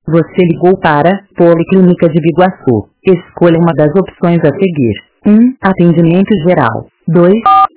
Você ligou para Policlínica de Biguaçu. Escolha uma das opções a seguir. 1. Atendimento geral. 2.